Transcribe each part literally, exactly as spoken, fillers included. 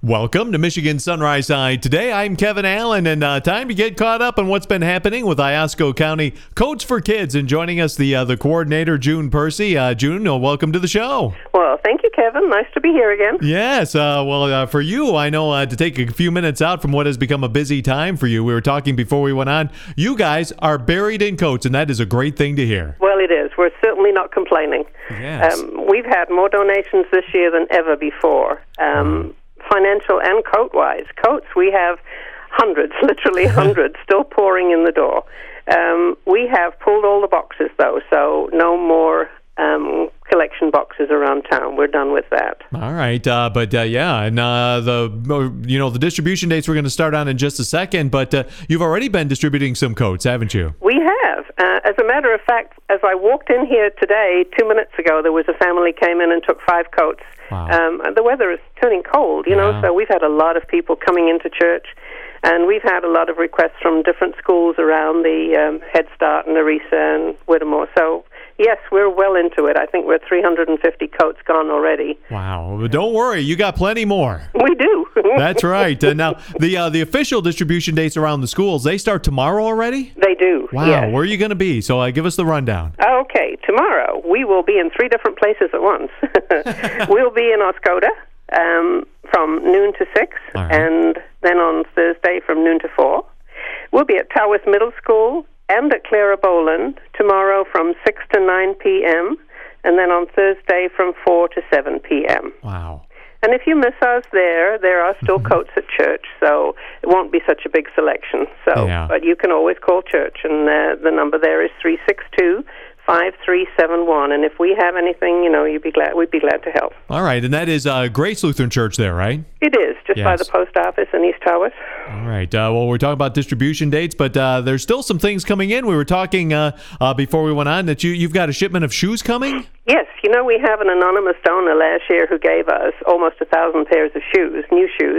Welcome to Michigan Sunrise Side today. I'm Kevin Allen, and uh, time to get caught up on what's been happening with Iosco County Coats for Kids. And joining us, the uh, the coordinator, June Percy. Uh, June, uh, welcome to the show. Well, thank you, Kevin. Nice to be here again. Yes. Uh, well, uh, for you, I know uh, to take a few minutes out from what has become a busy time for you. We were talking before we went on. You guys are buried in coats, and that is a great thing to hear. Well, it is. We're certainly not complaining. Yes. Um, we've had more donations this year than ever before. Um, mm. Financial and coat-wise. Coats, we have hundreds, literally hundreds, still pouring in the door. Um, we have pulled all the boxes, though, so no more um, collection boxes around town. We're done with that. All right, uh, but uh, yeah, and uh, the you know the distribution dates we're going to start on in just a second. But uh, you've already been distributing some coats, haven't you? We have. Uh, as a matter of fact, as I walked in here today, two minutes ago, there was a family came in and took five coats. Wow. Um, and the weather is turning cold, you know, yeah. so we've had a lot of people coming into church, and we've had a lot of requests from different schools around the um, Head Start and Arisa and Whittemore. So, yes, we're well into it. I think we're three hundred fifty coats gone already. Wow. But don't worry, you got plenty more. We do. That's right. Uh, now, the uh, the official distribution dates around the schools, they start tomorrow already? They do, Wow. yes. Where are you going to be? So uh, give us the rundown. Okay. Tomorrow, we will be in three different places at once. We'll be in Oscoda um, from noon to six, right. and then on Thursday from noon to four. We'll be at Tawas Middle School and at Clara Boland tomorrow from six to nine p.m., and then on Thursday from four to seven p.m. Wow. And if you miss us there, there are still coats at church, so it won't be such a big selection. So, yeah. But you can always call church, and uh, the number there is three six two, five three seven one. And if we have anything, you know, you'd be glad we'd be glad to help. All right, and that is uh, Grace Lutheran Church there, right? It is, just yes. by the post office in East Tawas. All right. Uh, well, we're talking about distribution dates, but uh, there's still some things coming in. We were talking uh, uh, before we went on that you, you've got a shipment of shoes coming? Yes. You know, we have an anonymous donor last year who gave us almost a thousand pairs of shoes, new shoes,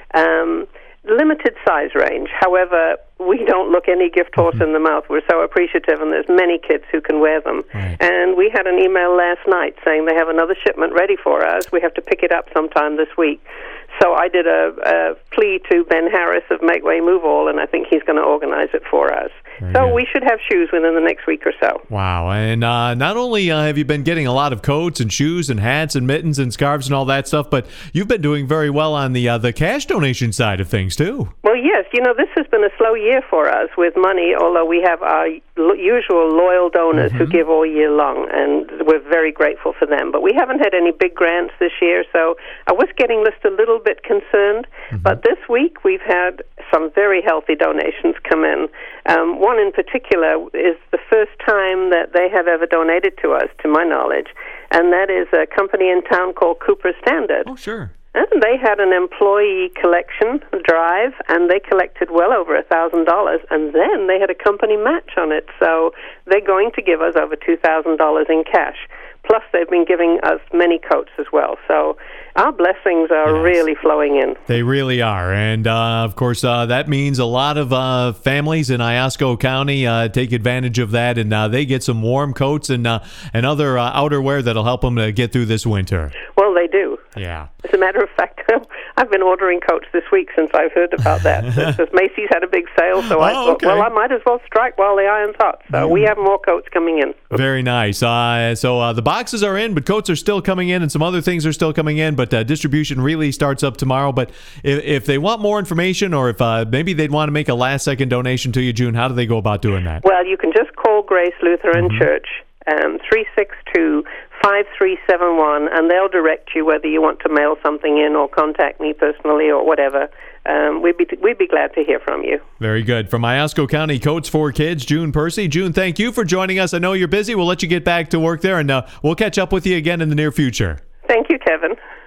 um, limited size range. However, we don't look any gift horse mm-hmm. in the mouth. We're so appreciative, and there's many kids who can wear them. Right. And we had an email last night saying they have another shipment ready for us. We have to pick it up sometime this week. So I did a, a plea to Ben Harris of Make Way Move All, and I think he's going to organize it for us. Very so good. we should have shoes within the next week or so. Wow. And uh, not only uh, have you been getting a lot of coats and shoes and hats and mittens and scarves and all that stuff, but you've been doing very well on the uh, the cash donation side of things, too. Well, yes. You know, this has been a slow year for us with money, although we have our usual loyal donors mm-hmm. who give all year long, and we're very grateful for them. But we haven't had any big grants this year, so I was getting just a little bit concerned. Mm-hmm. But this week we've had some very healthy donations come in. Um, one in particular is the first time that they have ever donated to us, to my knowledge, and that is a company in town called Cooper Standard. Oh, sure. And they had an employee collection drive, and they collected well over a thousand dollars, and then they had a company match on it. So they're going to give us over two thousand dollars in cash. Plus, they've been giving us many coats as well. So our blessings are yes. really flowing in. They really are. And, uh, of course, uh, that means a lot of uh, families in Iosco County uh, take advantage of that, and uh, they get some warm coats and uh, and other uh, outerwear that'll help them to get through this winter. Well, they do. Yeah. As a matter of fact, I've been ordering coats this week since I've heard about that. Because Macy's had a big sale, so oh, I thought, okay. well, I might as well strike while the iron's hot. So mm. we have more coats coming in. Very nice. Uh, so uh, the boxes are in, but coats are still coming in, and some other things are still coming in, but uh, distribution really starts up tomorrow. But if, if they want more information, or if uh, maybe they'd want to make a last-second donation to you, June, how do they go about doing that? Well, you can just call Grace Lutheran mm-hmm. Church, um, three six two, five three seven one, and they'll direct you whether you want to mail something in or contact me personally or whatever. Um, we'd be we'd be glad to hear from you. Very good. From Iosco County Coats for Kids, June Percy. June, thank you for joining us. I know you're busy. We'll let you get back to work there, and uh, we'll catch up with you again in the near future. Thank you, Kevin.